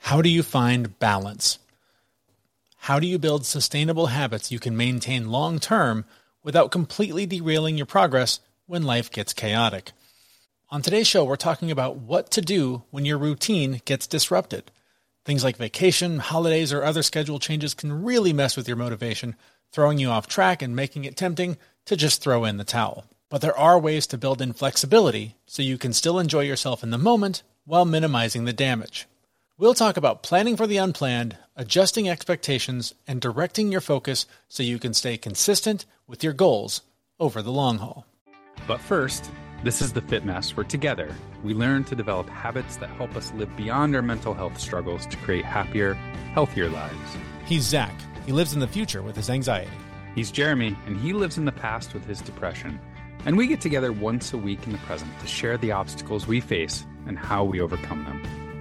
How do you find balance? How do you build sustainable habits you can maintain long term without completely derailing your progress when life gets chaotic? On today's show, we're talking about what to do when your routine gets disrupted. Things like vacation, holidays, or other schedule changes can really mess with your motivation, throwing you off track and making it tempting to just throw in the towel. But there are ways to build in flexibility so you can still enjoy yourself in the moment while minimizing the damage. We'll talk about planning for the unplanned, adjusting expectations, and directing your focus so you can stay consistent with your goals over the long haul. But first, this is the Fit Mess, where together we learn to develop habits that help us live beyond our mental health struggles to create happier, healthier lives. He's Zach. He lives in the future with his anxiety. He's Jeremy, and he lives in the past with his depression. And we get together once a week in the present to share the obstacles we face and how we overcome them.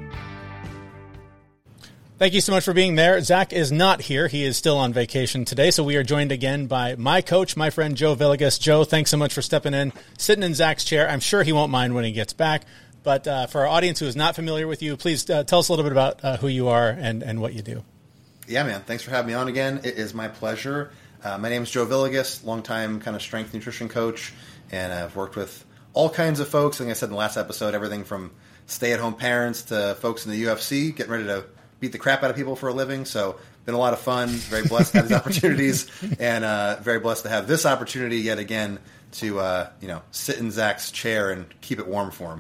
Thank you so much for being there. Zach is not here. He is still on vacation today, so we are joined again by my coach, my friend Joe Villegas. Joe, thanks so much for stepping in, sitting in Zach's chair. I'm sure he won't mind when he gets back, but for our audience who is not familiar with you, please tell us a little bit about who you are and what you do. Yeah, man. Thanks for having me on again. It is my pleasure. My name is Joe Villegas, longtime kind of strength nutrition coach, and I've worked with all kinds of folks. Like I said in the last episode, everything from stay-at-home parents to folks in the UFC getting ready to beat the crap out of people for a living. So been a lot of fun. Very blessed to have these opportunities, and very blessed to have this opportunity yet again to sit in Zach's chair and keep it warm for him.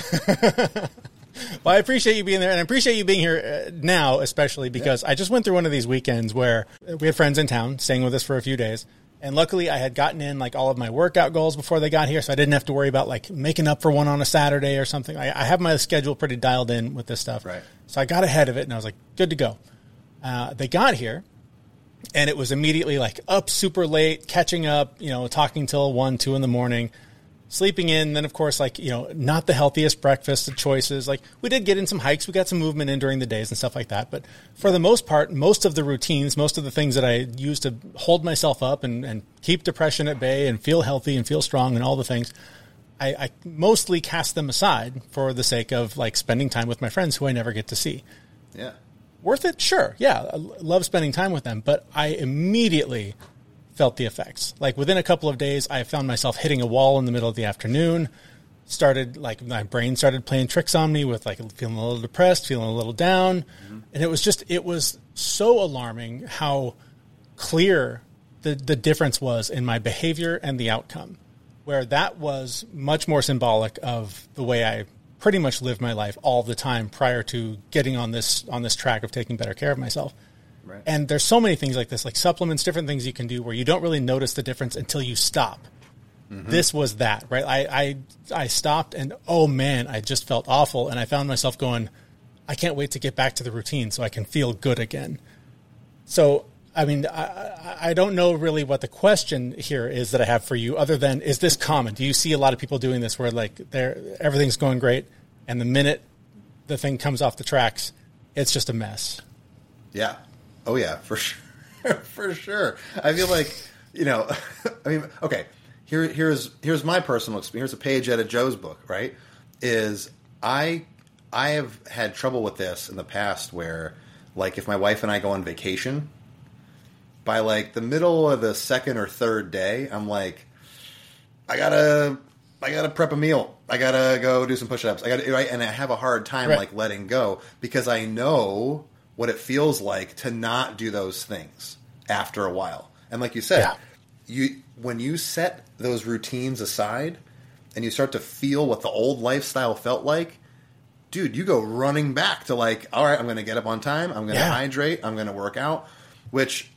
Well, I appreciate you being there, and I appreciate you being here now, especially because I just went through one of these weekends where we had friends in town staying with us for a few days. And luckily, I had gotten in like all of my workout goals before they got here, so I didn't have to worry about like making up for one on a Saturday or something. I have my schedule pretty dialed in with this stuff. Right. So I got ahead of it, and I was like, good to go. They got here, and it was immediately like up super late, catching up, talking till 1, 2 in the morning, sleeping in. Then, of course, not the healthiest breakfast choices. Like, we did get in some hikes. We got some movement in during the days and stuff like that. But for the most part, most of the routines, most of the things that I use to hold myself up and keep depression at bay and feel healthy and feel strong and all the things, I mostly cast them aside for the sake of, like, spending time with my friends who I never get to see. Yeah. Worth it? Sure. Yeah. I love spending time with them. But I immediately felt the effects. Like, within a couple of days, I found myself hitting a wall in the middle of the afternoon. My brain started playing tricks on me with, like, feeling a little depressed, feeling a little down. Mm-hmm. And it was so alarming how clear the difference was in my behavior and the outcome, where that was much more symbolic of the way I pretty much lived my life all the time prior to getting on this track of taking better care of myself. Right. And there's so many things like this, like supplements, different things you can do where you don't really notice the difference until you stop. Mm-hmm. This was that, right? I stopped, and oh man, I just felt awful. And I found myself going, I can't wait to get back to the routine so I can feel good again. So, I mean, I don't know really what the question here is that I have for you, other than, is this common? Do you see a lot of people doing this where, like, everything's going great, and the minute the thing comes off the tracks, it's just a mess? Yeah. Oh yeah, for sure. For sure. I feel like, I mean, okay, here's my personal experience. Here's a page out of Joe's book, right? Is I have had trouble with this in the past where, like, if my wife and I go on vacation, by like the middle of the second or third day, I'm like, I gotta prep a meal. I gotta go do some push-ups. And I have a hard time like letting go because I know what it feels like to not do those things after a while. And like you said, when you set those routines aside and you start to feel what the old lifestyle felt like, dude, you go running back to, like, all right, I'm going to get up on time. I'm going to hydrate. I'm going to work out, which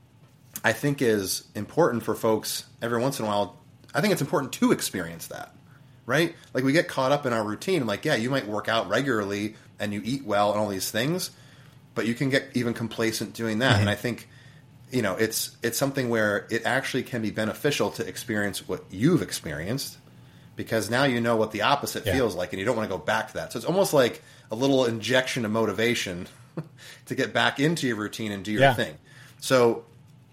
I think is important for folks every once in a while. I think it's important to experience that, right? Like, we get caught up in our routine. Like, yeah, you might work out regularly and you eat well and all these things, but you can get even complacent doing that. Mm-hmm. And I think, it's something where it actually can be beneficial to experience what you've experienced, because now you know what the opposite feels like, and you don't want to go back to that. So it's almost like a little injection of motivation to get back into your routine and do your thing. So,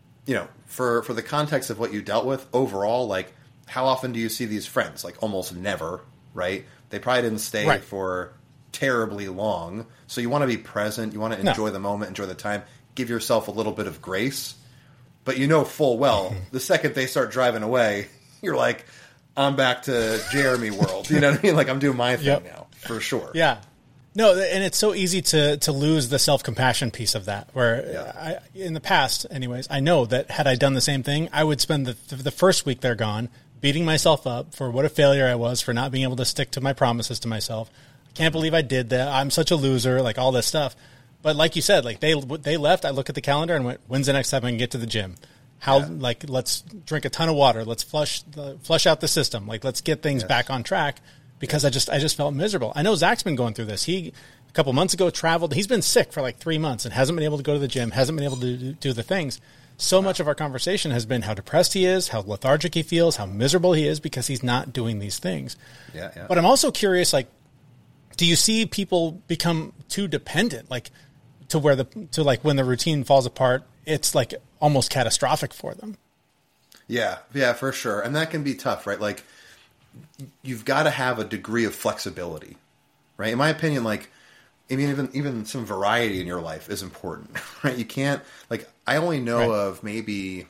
for the context of what you dealt with overall, like, how often do you see these friends? Like, almost never, right? They probably didn't stay for terribly long. So you want to be present. You want to enjoy the moment, enjoy the time. Give yourself a little bit of grace. But you know full well, the second they start driving away, you're like, I'm back to Jeremy world. You know what I mean? Like, I'm doing my thing now, for sure. Yeah. No, and it's so easy to lose the self-compassion piece of that, where in the past, anyways, I know that had I done the same thing, I would spend the first week they're gone beating myself up for what a failure I was for not being able to stick to my promises to myself. I can't believe I did that. I'm such a loser, like all this stuff. But like you said, like they left, I look at the calendar and went, when's the next time I can get to the gym? Like, let's drink a ton of water. Let's flush out the system. Like, let's get things back on track, because I just felt miserable. I know Zach's been going through this. He, a couple months ago, traveled. He's been sick for like 3 months and hasn't been able to go to the gym, hasn't been able to do the things. So much of our conversation has been how depressed he is, how lethargic he feels, how miserable he is because he's not doing these things. Yeah. But I'm also curious, like, do you see people become too dependent, like, to when the routine falls apart, it's like almost catastrophic for them? Yeah, for sure. And that can be tough, right? Like, you've got to have a degree of flexibility, right? In my opinion, like, I mean, even some variety in your life is important, right? You can't, like, I only know of maybe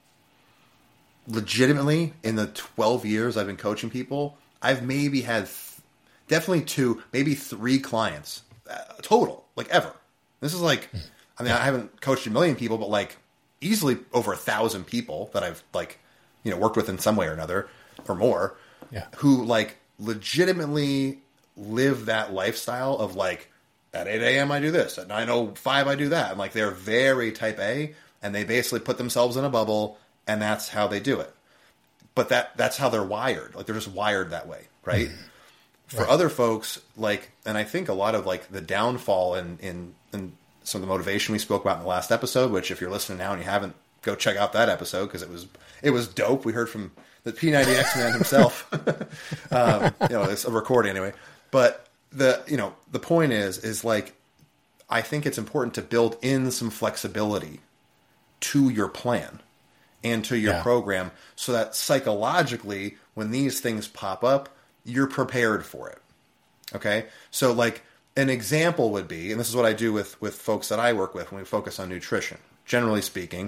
legitimately in the 12 years I've been coaching people, I've maybe had definitely 2, maybe 3 clients total, like, ever. This is like, I mean, I haven't coached a million people, but like easily over 1,000 people that I've like, you know, worked with in some way or another or more, who like legitimately live that lifestyle of like, at 8 a.m. I do this, at 9:05 I do that. And like, they're very type A, and they basically put themselves in a bubble, and that's how they do it. But that's how they're wired. Like, they're just wired that way, right? For other folks, like, and I think a lot of like the downfall in some of the motivation we spoke about in the last episode, which if you're listening now and you haven't, go check out that episode because it was dope. We heard from the P90X man himself. You know, it's a recording anyway. But the point is like, I think it's important to build in some flexibility to your plan and to your program, so that psychologically, when these things pop up, you're prepared for it. Okay. So like an example would be, and this is what I do with folks that I work with when we focus on nutrition, generally speaking,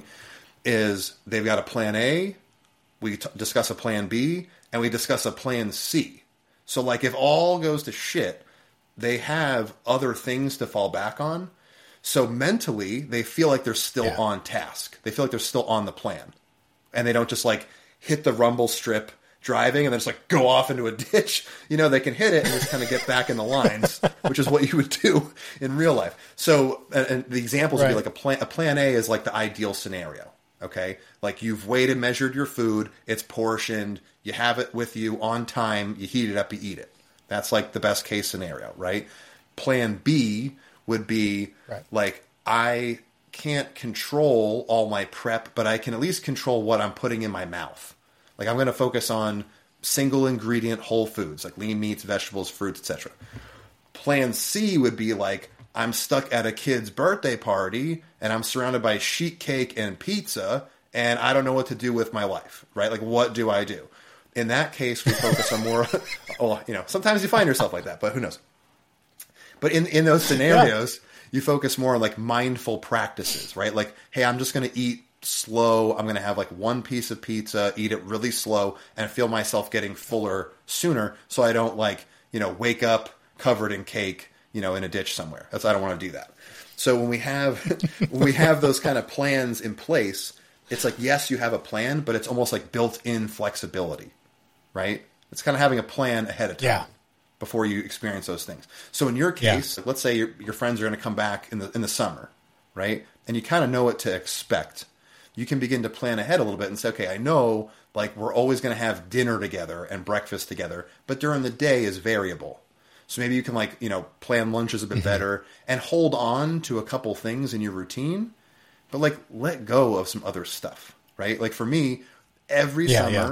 is they've got a plan A, we discuss a plan B, and we discuss a plan C. So like, if all goes to shit, they have other things to fall back on. So mentally, they feel like they're still on task. They feel like they're still on the plan. And they don't just like hit the rumble strip driving and then just like go off into a ditch. You know, they can hit it and just kind of get back in the lines, which is what you would do in real life. So, and the examples would be like a plan A is like the ideal scenario. Okay. Like, you've weighed and measured your food. It's portioned. You have it with you on time. You heat it up, you eat it. That's like the best case scenario, right? Plan B would be like, I can't control all my prep, but I can at least control what I'm putting in my mouth. Like, I'm going to focus on single ingredient whole foods, like lean meats, vegetables, fruits, etc. Plan C would be like, I'm stuck at a kid's birthday party and I'm surrounded by sheet cake and pizza and I don't know what to do with my life, right? Like, what do I do? In that case, we focus on more, well, you know, sometimes you find yourself like that, but who knows? But in those scenarios, you focus more on like mindful practices, right? Like, hey, I'm just going to eat slow. I'm going to have like one piece of pizza, eat it really slow, and feel myself getting fuller sooner, so I don't like, you know, wake up covered in cake, you know, in a ditch somewhere. I don't want to do that. So when we have those kind of plans in place, it's like, yes, you have a plan, but it's almost like built-in flexibility, right? It's kind of having a plan ahead of time before you experience those things. So in your case, let's say your friends are going to come back in the summer, right? And you kind of know what to expect. You can begin to plan ahead a little bit and say, okay, I know like we're always going to have dinner together and breakfast together, but during the day is variable. So maybe you can like, you know, plan lunches a bit better and hold on to a couple things in your routine, but like let go of some other stuff, right? Like for me, every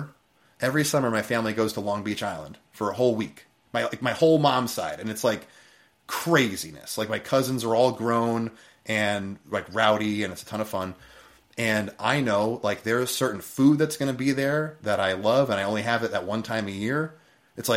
summer my family goes to Long Beach Island for a whole week. My whole mom's side, and it's like craziness. Like, my cousins are all grown and like rowdy, and it's a ton of fun. And I know like there's certain food that's going to be there that I love, and I only have it that one time a year. It's like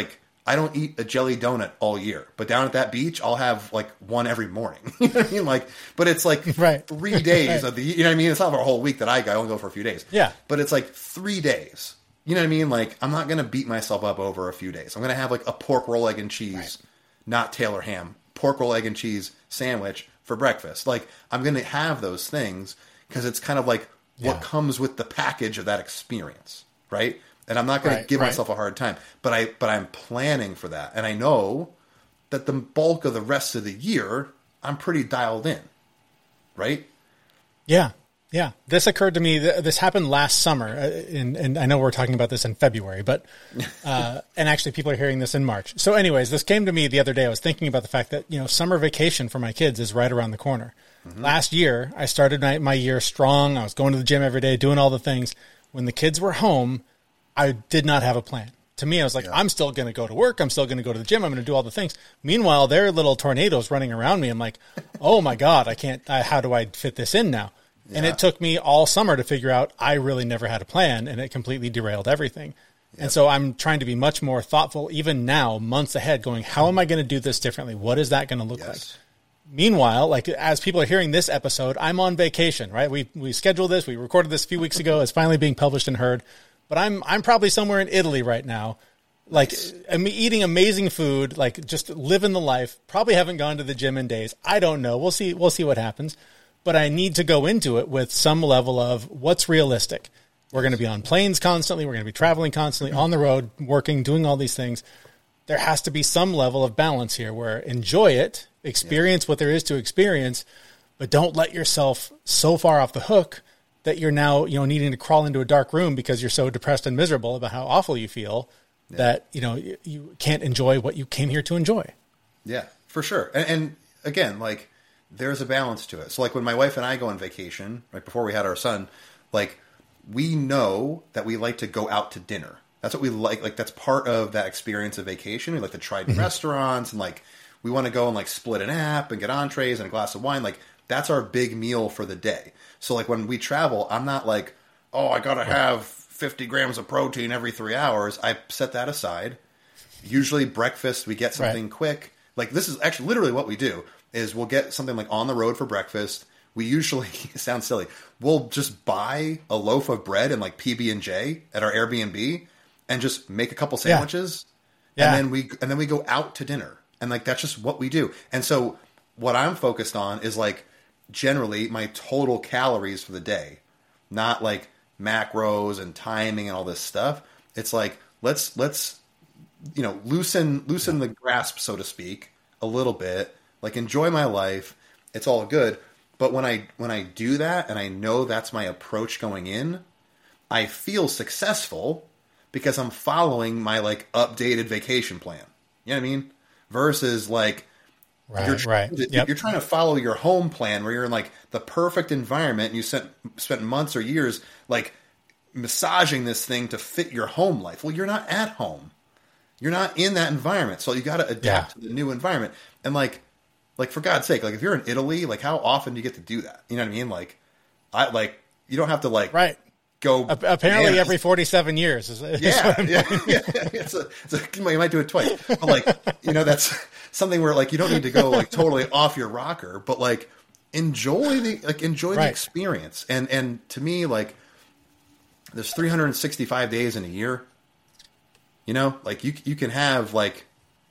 I don't eat a jelly donut all year, but down at that beach, I'll have like one every morning. You know what I mean? Like, but it's like 3 days of the, you know what I mean? It's not a whole week that I go. I only go for a few days. Yeah. But it's like 3 days. You know what I mean? Like, I'm not going to beat myself up over a few days. I'm going to have like a pork roll, egg and cheese, not Taylor ham, pork roll, egg and cheese sandwich for breakfast. Like, I'm going to have those things because it's kind of like what comes with the package of that experience, right? And I'm not going to give myself a hard time, but I'm planning for that. And I know that the bulk of the rest of the year, I'm pretty dialed in, right? Yeah. Yeah. This occurred to me. This happened last summer. And I know we're talking about this in February, but, and actually people are hearing this in March. So anyways, this came to me the other day. I was thinking about the fact that, summer vacation for my kids is right around the corner. Mm-hmm. Last year, I started my year strong. I was going to the gym every day, doing all the things. When the kids were home, I did not have a plan. To me, I was like, I'm still going to go to work. I'm still going to go to the gym. I'm going to do all the things. Meanwhile, there are little tornadoes running around me. I'm like, oh my God, I can't, how do I fit this in now? Yeah. And it took me all summer to figure out I really never had a plan, and it completely derailed everything. Yep. And so I'm trying to be much more thoughtful, even now, months ahead, going, how am I going to do this differently? What is that going to look like? Meanwhile, like as people are hearing this episode, I'm on vacation, right? We scheduled this. We recorded this a few weeks ago. It's finally being published and heard. But I'm probably somewhere in Italy right now, like I'm eating amazing food, like just living the life. Probably haven't gone to the gym in days. I don't know. We'll see what happens. But I need to go into it with some level of what's realistic. We're going to be on planes constantly. We're going to be traveling constantly, on the road, working, doing all these things. There has to be some level of balance here where enjoy it, experience what there is to experience, but don't let yourself so far off the hook that you're now, needing to crawl into a dark room because you're so depressed and miserable about how awful you feel that, you can't enjoy what you came here to enjoy. Yeah, for sure. And again, like there's a balance to it. So like when my wife and I go on vacation, right before we had our son, like we know that we like to go out to dinner. That's what we like. Like that's part of that experience of vacation. We like to try new restaurants and like we want to go and like split an app and get entrees and a glass of wine. Like that's our big meal for the day. So like when we travel, I'm not like, oh, I got to have 50 grams of protein every 3 hours. I set that aside. Usually breakfast, we get something quick. Like this is actually literally what we do is we'll get something like on the road for breakfast. We usually, it sounds silly, we'll just buy a loaf of bread and like PB&J at our Airbnb and just make a couple sandwiches. Yeah. And then we go out to dinner. And like, that's just what we do. And so what I'm focused on is like generally my total calories for the day, not like macros and timing and all this stuff. It's like, let's, loosen the grasp, so to speak, a little bit, like enjoy my life. It's all good. But when I do that and I know that's my approach going in, I feel successful because I'm following my like updated vacation plan. You know what I mean? Versus like, you're trying to follow your home plan where you're in like the perfect environment and you spent months or years like massaging this thing to fit your home life. Well, you're not at home. You're not in that environment. So you got to adapt to the new environment. And like for God's sake, like if you're in Italy, like how often do you get to do that? You know what I mean? Like you don't have to like go. Apparently every 47 years. Yeah. You might do it twice. But like, that's something where like you don't need to go like totally off your rocker, but like enjoy the experience. And to me, like there's 365 days in a year. Like you can have like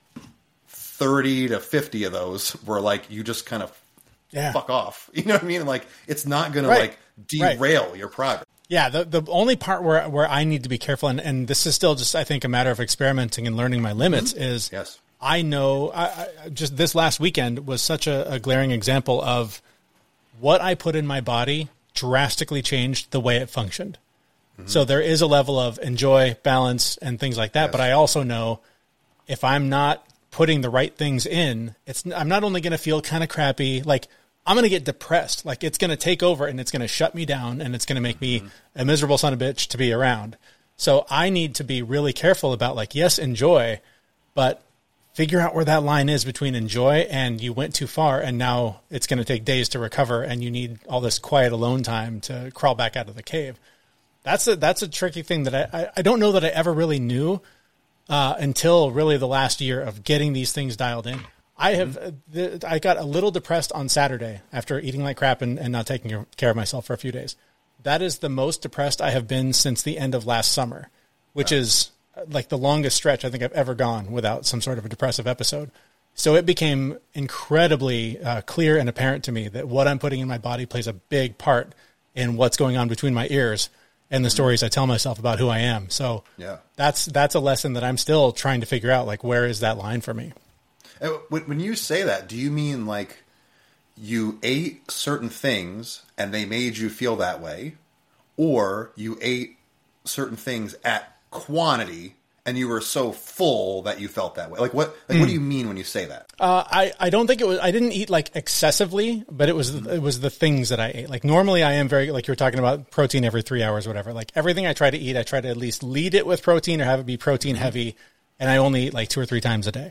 30 to 50 of those where like you just kind of fuck off. You know what I mean? Like it's not going to like derail your progress. Yeah. The only part where I need to be careful, and this is still just, I think, a matter of experimenting and learning my limits is I know I just this last weekend was such a glaring example of what I put in my body drastically changed the way it functioned. Mm-hmm. So there is a level of enjoy, balance, and things like that. Yes. But I also know if I'm not putting the right things in, I'm not only going to feel kind of crappy, like I'm going to get depressed. Like it's going to take over and it's going to shut me down and it's going to make me a miserable son of a bitch to be around. So I need to be really careful about like, yes, enjoy, but figure out where that line is between enjoy and you went too far and now it's going to take days to recover and you need all this quiet alone time to crawl back out of the cave. That's a tricky thing that I don't know that I ever really knew until really the last year of getting these things dialed in. I got a little depressed on Saturday after eating like crap and not taking care of myself for a few days. That is the most depressed I have been since the end of last summer, which is like the longest stretch I think I've ever gone without some sort of a depressive episode. So it became incredibly clear and apparent to me that what I'm putting in my body plays a big part in what's going on between my ears and the stories I tell myself about who I am. So that's a lesson that I'm still trying to figure out, like, where is that line for me? When you say that, do you mean like you ate certain things and they made you feel that way, or you ate certain things at quantity and you were so full that you felt that way? Like what do you mean when you say that? I don't think it was, I didn't eat like excessively, but it was the things that I ate. Like normally I am very, like you were talking about protein every 3 hours, whatever. Like everything I try to eat, I try to at least lead it with protein or have it be protein heavy. And I only eat like 2 or 3 times a day.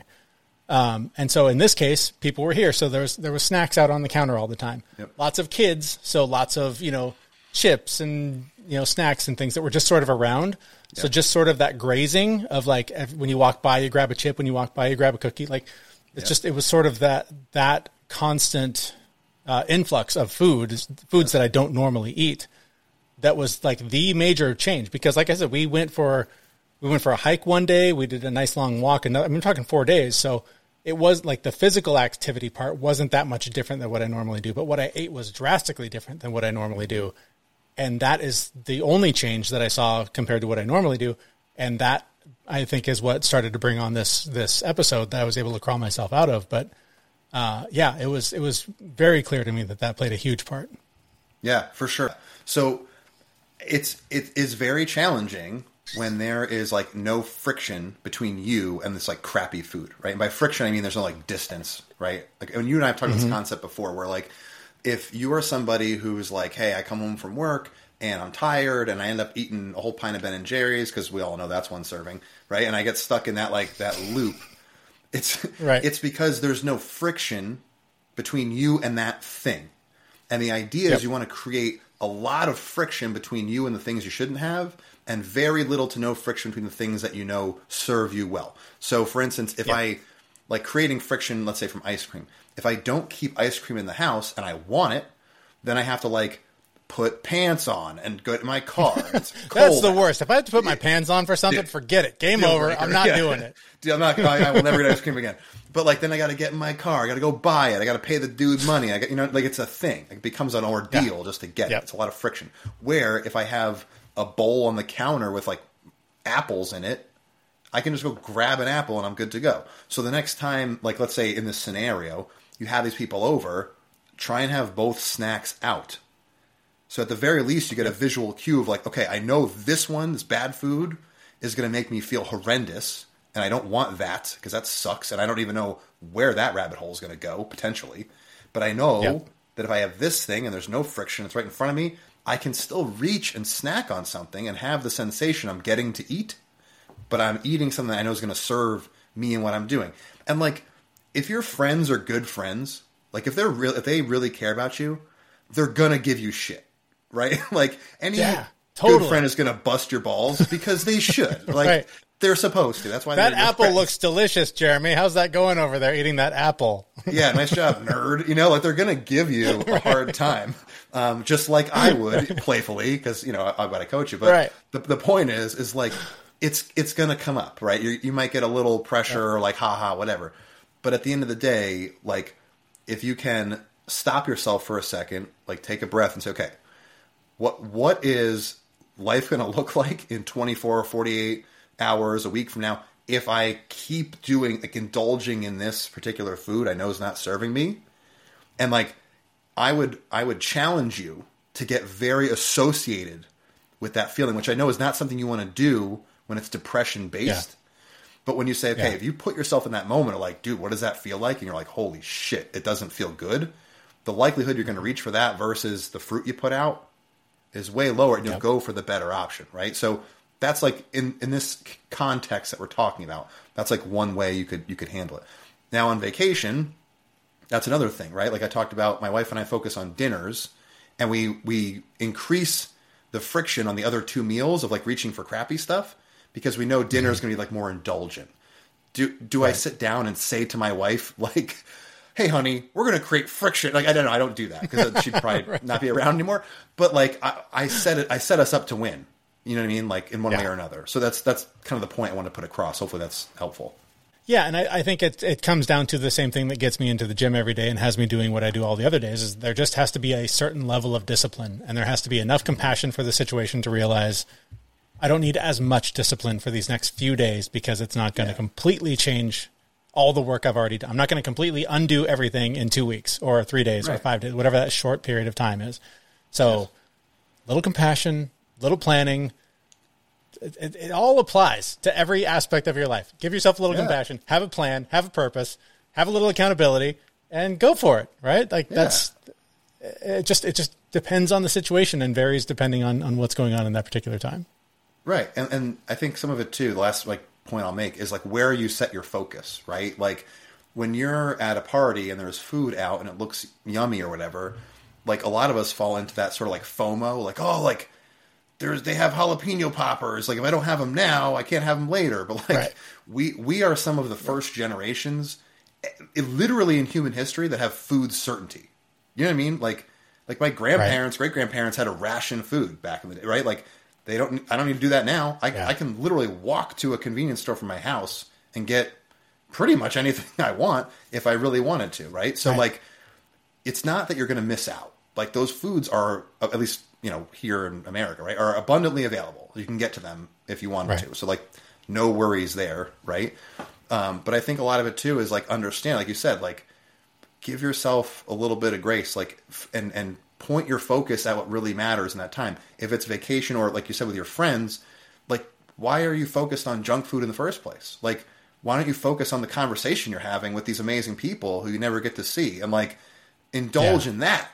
And so in this case, people were here. So there was snacks out on the counter all the time. Yep. Lots of kids. So lots of, chips and, snacks and things that were just sort of around. Yep. So just sort of that grazing of like, when you walk by, you grab a chip. When you walk by, you grab a cookie. Like it's just, it was sort of that constant, influx of foods that I don't normally eat. That was like the major change, because like I said, we went for a hike one day. We did a nice long walk, and I'm talking 4 days. So it was like the physical activity part wasn't that much different than what I normally do, but what I ate was drastically different than what I normally do. And that is the only change that I saw compared to what I normally do. And that, I think, is what started to bring on this episode that I was able to crawl myself out of. But it was very clear to me that played a huge part. Yeah, for sure. So it is very challenging when there is like no friction between you and this like crappy food, right? And by friction, I mean there's no like distance, right? Like when you and I have talked about this concept before, where like if you are somebody who's like, hey, I come home from work and I'm tired and I end up eating a whole pint of Ben & Jerry's, because we all know that's one serving, right? And I get stuck in that loop. It's right. It's because there's no friction between you and that thing. And the idea is you want to create a lot of friction between you and the things you shouldn't have, and very little to no friction between the things that serve you well. So, for instance, if I like creating friction, let's say from ice cream, if I don't keep ice cream in the house and I want it, then I have to like put pants on and go to my car. It's cold. That's the worst. If I have to put my pants on for something, forget it. Game over. I'm not doing it. I will never eat ice cream again. But like, then I got to get in my car. I got to go buy it. I got to pay the dude money. I got, like it's a thing. It becomes an ordeal just to get it. It's a lot of friction. Where if I have a bowl on the counter with like apples in it, I can just go grab an apple and I'm good to go. So the next time, like let's say in this scenario, you have these people over, try and have both snacks out. So at the very least, you get a visual cue of like, okay, I know this bad food is going to make me feel horrendous, and I don't want that because that sucks, and I don't even know where that rabbit hole is going to go, potentially. But I know that if I have this thing and there's no friction, it's right in front of me, I can still reach and snack on something and have the sensation I'm getting to eat, but I'm eating something that I know is going to serve me and what I'm doing. And like, if your friends are good friends, like if they really care about you, they're going to give you shit. Right? Like any good friend is going to bust your balls because they should. Like they're supposed to. That's why that apple looks delicious, Jeremy. How's that going over there eating that apple? Yeah, nice job, nerd. Like they're going to give you a hard time. Just like I would playfully, because I've got to coach you. But the point is like it's going to come up, right? You might get a little pressure or like haha, whatever. But at the end of the day, like if you can stop yourself for a second, like take a breath and say, okay, what is life going to look like in 24 or 48 hours, a week from now, if I keep indulging in this particular food I know is not serving me? And like, I would challenge you to get very associated with that feeling, which I know is not something you want to do when it's depression based. Yeah. But when you say, okay, if you put yourself in that moment of like, dude, what does that feel like? And you're like, holy shit, it doesn't feel good. The likelihood you're going to reach for that versus the fruit you put out is way lower, and you'll go for the better option, right? So that's like in this context that we're talking about, that's like one way you could handle it. Now on vacation, that's another thing, right? Like I talked about, my wife and I focus on dinners, and we increase the friction on the other 2 meals of like reaching for crappy stuff because we know dinner is going to be like more indulgent. Do I sit down and say to my wife, like, hey, honey, we're going to create friction? Like, I don't know. I don't do that because she'd probably not be around anymore. But like, I set us up to win. You know what I mean? Like in one way or another. So that's kind of the point I want to put across. Hopefully that's helpful. Yeah, and I think it comes down to the same thing that gets me into the gym every day and has me doing what I do all the other days, is there just has to be a certain level of discipline, and there has to be enough compassion for the situation to realize I don't need as much discipline for these next few days because it's not going to completely change all the work I've already done. I'm not going to completely undo everything in 2 weeks or 3 days or 5 days, whatever that short period of time is. So little compassion, little planning. It all applies to every aspect of your life. Give yourself a little compassion, have a plan, have a purpose, have a little accountability, and go for it, right? Like it just depends on the situation and varies depending on what's going on in that particular time. Right. And I think some of it too, the last point I'll make is like where you set your focus, right? Like when you're at a party and there's food out and it looks yummy or whatever, like a lot of us fall into that sort of like FOMO, like, oh, like, they have jalapeno poppers. Like if I don't have them now, I can't have them later. But like we are some of the first generations, literally in human history, that have food certainty. You know what I mean? Like my grandparents, great grandparents had to ration food back in the day, right? Like I don't need to do that now. I can literally walk to a convenience store from my house and get pretty much anything I want if I really wanted to, right? So like, it's not that you're going to miss out. Like those foods are, at least, you know, here in America, right, are abundantly available. You can get to them if you wanted to. So like no worries there. Right. But I think a lot of it too is like understand, like you said, like give yourself a little bit of grace, like, and point your focus at what really matters in that time. If it's vacation or like you said with your friends, like why are you focused on junk food in the first place? Like, why don't you focus on the conversation you're having with these amazing people who you never get to see? And like, indulge in that,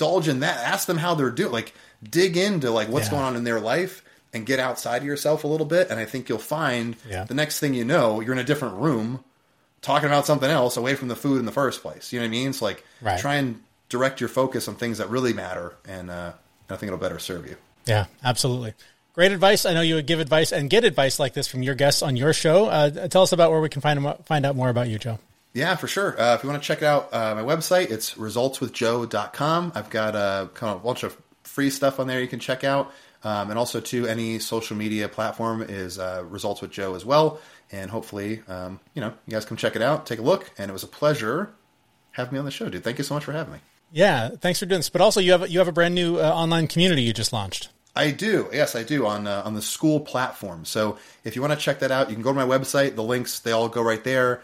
ask them how they're doing, like dig into like what's going on in their life and get outside of yourself a little bit. And I think you'll find the next thing you know, you're in a different room talking about something else away from the food in the first place. You know what I mean? It's like, try and direct your focus on things that really matter. And I think it'll better serve you. Yeah, absolutely. Great advice. I know you would give advice and get advice like this from your guests on your show. Tell us about where we can find out more about you, Joe. Yeah, for sure. If you want to check out my website, it's resultswithjoe.com. I've got a kind of bunch of free stuff on there you can check out. And also, too, any social media platform is Results with Joe as well. And hopefully, you guys come check it out, take a look. And it was a pleasure having me on the show, dude. Thank you so much for having me. Yeah, thanks for doing this. But also, you have a brand new online community you just launched. I do. Yes, I do on the Skool platform. So if you want to check that out, you can go to my website. The links, they all go right there.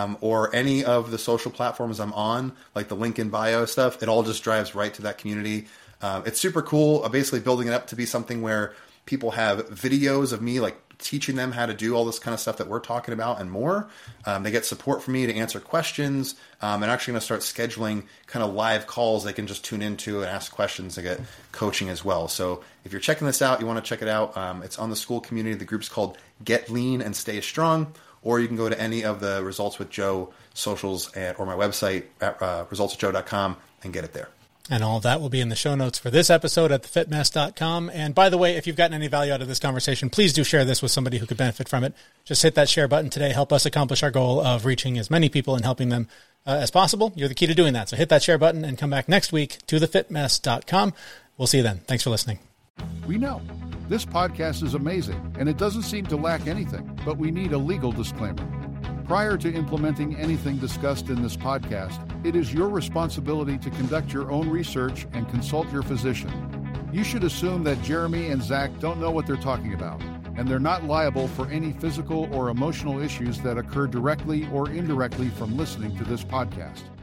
Or any of the social platforms I'm on, like the link in bio stuff, it all just drives right to that community. It's super cool. I'm basically building it up to be something where people have videos of me like teaching them how to do all this kind of stuff that we're talking about and more. They get support from me to answer questions. I'm actually going to start scheduling kind of live calls they can just tune into and ask questions and get coaching as well. So if you're checking this out, you want to check it out. It's on the Skool community. The group's called Get Lean and Stay Strong. Or you can go to any of the Results with Joe socials or my website at resultswithjoe.com and get it there. And all of that will be in the show notes for this episode at thefitmess.com. And by the way, if you've gotten any value out of this conversation, please do share this with somebody who could benefit from it. Just hit that share button today. Help us accomplish our goal of reaching as many people and helping them as possible. You're the key to doing that. So hit that share button and come back next week to thefitmess.com. We'll see you then. Thanks for listening. We know this podcast is amazing and it doesn't seem to lack anything, but we need a legal disclaimer. Prior to implementing anything discussed in this podcast, it is your responsibility to conduct your own research and consult your physician. You should assume that Jeremy and Zach don't know what they're talking about, and they're not liable for any physical or emotional issues that occur directly or indirectly from listening to this podcast.